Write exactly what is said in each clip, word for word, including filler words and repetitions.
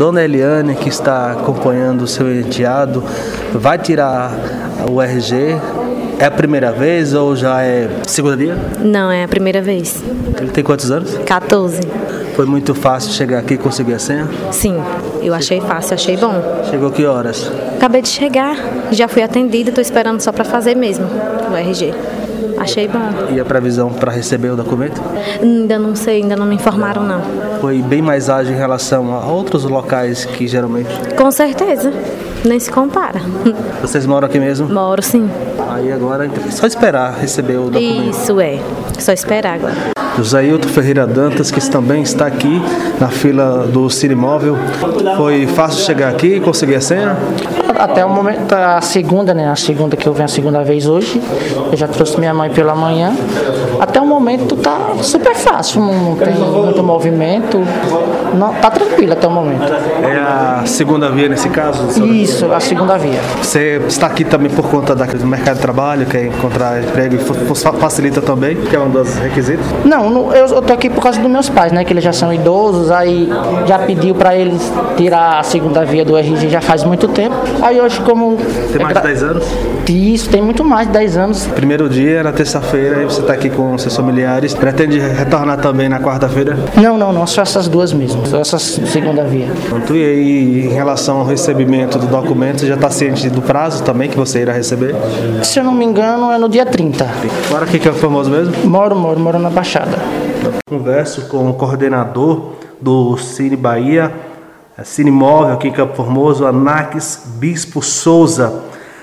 Dona Eliane, que está acompanhando o seu enteado, vai tirar o R G. É a primeira vez ou já é segunda dia? Não, é a primeira vez. Ele tem quantos anos? quatorze. Foi muito fácil chegar aqui e conseguir a senha? Sim, eu achei fácil, achei bom. Chegou que horas? Acabei de chegar, já fui atendida, estou esperando só para fazer mesmo o R G. Achei bom. E a previsão para receber o documento? Ainda não sei, ainda não me informaram não. Foi bem mais ágil em relação a outros locais que geralmente... Com certeza, nem se compara. Vocês moram aqui mesmo? Moro sim. Aí agora é só esperar receber o documento. Isso é, só esperar agora. Josailton Ferreira Dantas, que também está aqui na fila do Cine Móvel. Foi fácil chegar aqui e conseguir a senha? Até o momento, a segunda, né? A segunda que eu venho a segunda vez hoje. Eu já trouxe minha mãe pela manhã. Até o momento tá super fácil, não tem muito movimento. Não, tá tranquilo até o momento. É a segunda via nesse caso? Isso, a segunda via. Você está aqui também por conta do mercado de trabalho, quer encontrar emprego e facilita também, que é um dos requisitos? Não, eu, eu tô aqui por causa dos meus pais, né? Que eles já são idosos, aí já pediu para eles tirar a segunda via do R G já faz muito tempo. Aí hoje como... Tem mais de dez anos? Isso, tem muito mais de dez anos. Primeiro dia, na terça-feira, e você está aqui com seus familiares. Pretende retornar também na quarta-feira? Não, não, não, só essas duas mesmo, só essa segunda via. Pronto, e aí, em relação ao recebimento do documento, você já está ciente do prazo também que você irá receber? Se eu não me engano, é no dia trinta. Agora aqui que é o famoso mesmo? Moro, moro, moro na Baixada. Converso com o coordenador do Cine Bahia, Cine Móvel aqui em Campo Formoso, Anaques Bispo Souza.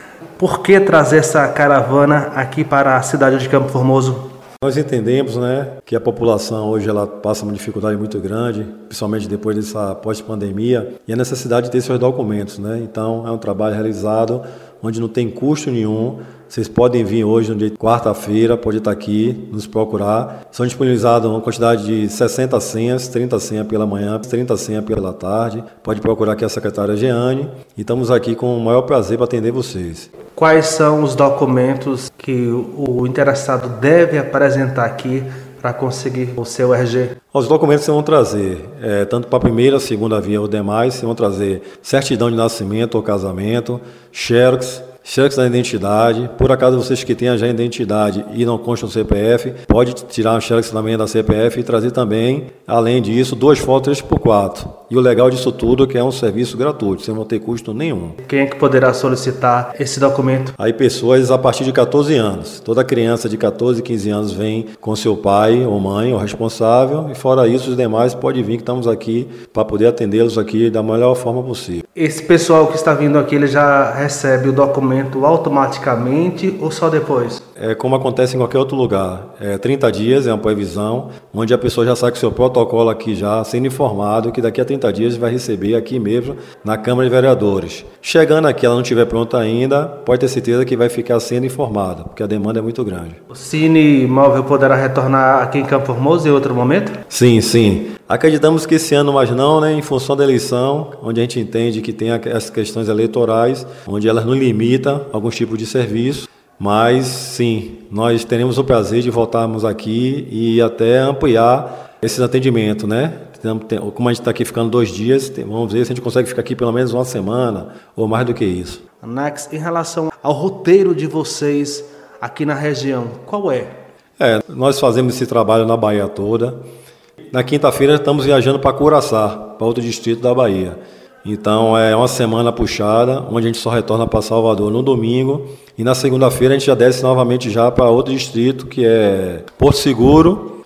Por que trazer essa caravana aqui para a cidade de Campo Formoso? Nós entendemos, né, que a população hoje ela passa uma dificuldade muito grande, principalmente depois dessa pós-pandemia, e a necessidade de ter seus documentos, né? Então é um trabalho realizado onde não tem custo nenhum. Vocês podem vir hoje, no dia de quarta-feira, pode estar aqui, nos procurar. São disponibilizadas uma quantidade de sessenta senhas, trinta senhas pela manhã, trinta senhas pela tarde. Pode procurar aqui a secretária Jeane e estamos aqui com o maior prazer para atender vocês. Quais são os documentos que o interessado deve apresentar aqui para conseguir o seu R G? Os documentos vocês vão trazer, é, tanto para a primeira, segunda via ou demais, vocês vão trazer certidão de nascimento ou casamento, xerox, xerox da identidade. Por acaso vocês que tenham já identidade e não constam o C P F, pode tirar um xerox também da C P F e trazer também, além disso, duas fotos três por quatro. E o legal disso tudo é que é um serviço gratuito, vocês não ter custo nenhum. Quem é que poderá solicitar esse documento? Aí pessoas a partir de catorze anos. Toda criança de catorze, quinze anos vem com seu pai ou mãe ou responsável. E fora isso, os demais podem vir, que estamos aqui para poder atendê-los aqui da melhor forma possível. Esse pessoal que está vindo aqui, ele já recebe o documento automaticamente ou só depois? É como acontece em qualquer outro lugar. É trinta dias, é uma previsão, onde a pessoa já sai com o seu protocolo aqui já, sendo informado que daqui a trinta dias vai receber aqui mesmo na Câmara de Vereadores. Chegando aqui, ela não estiver pronta ainda, pode ter certeza que vai ficar sendo informada, porque a demanda é muito grande. O Cine Móvel poderá retornar aqui em Campo Formoso em outro momento? Sim, sim. Acreditamos que esse ano, mas não, né, em função da eleição, onde a gente entende que tem as questões eleitorais, onde elas não limitam alguns tipos de serviço. Mas, sim, nós teremos o prazer de voltarmos aqui e até ampliar esse atendimento, né? Como a gente está aqui ficando dois dias, vamos ver se a gente consegue ficar aqui pelo menos uma semana ou mais do que isso. Anaques, em relação ao roteiro de vocês aqui na região, qual é? É, nós fazemos esse trabalho na Bahia toda. Na quinta-feira estamos viajando para Curaçá, para outro distrito da Bahia. Então é uma semana puxada, onde a gente só retorna para Salvador no domingo. E na segunda-feira a gente já desce novamente já para outro distrito, que é Porto Seguro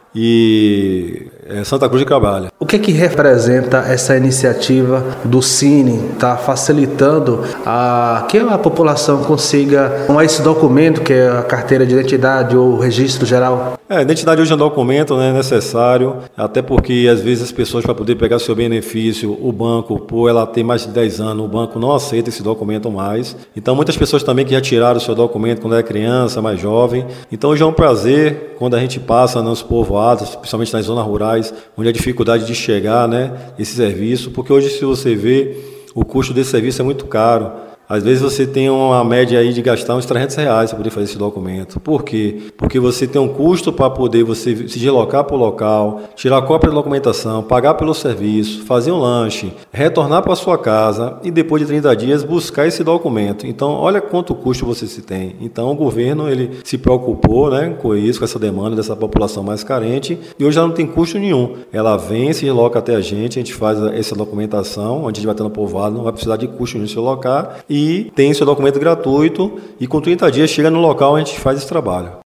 e Santa Cruz de Cabral. O que que representa essa iniciativa do Cine? Está facilitando a, que a população consiga, com esse documento, que é a carteira de identidade ou o registro geral? É, a identidade hoje é um documento, né, necessário, até porque às vezes as pessoas, para poder pegar seu benefício, o banco, por ela ter mais de dez anos, o banco não aceita esse documento mais. Então muitas pessoas também que já tiraram o seu documento quando era criança, mais jovem. Então hoje é um prazer quando a gente passa nos povoados, principalmente nas zonas rurais, onde a dificuldade de chegar, né, esse serviço, porque hoje, se você vê, o custo desse serviço é muito caro. Às vezes você tem uma média aí de gastar uns trezentos reais para poder fazer esse documento. Por quê? Porque você tem um custo para poder você se deslocar para o local, tirar cópia da documentação, pagar pelo serviço, fazer um lanche, retornar para sua casa e depois de trinta dias buscar esse documento. Então, olha quanto custo você se tem. Então, o governo ele se preocupou, né, com isso, com essa demanda dessa população mais carente, e hoje ela não tem custo nenhum. Ela vem, se desloca até a gente, a gente faz essa documentação, onde a gente vai ter no povoado, não vai precisar de custo nenhum se deslocar, e tem seu documento gratuito, e com trinta dias chega no local a gente faz esse trabalho.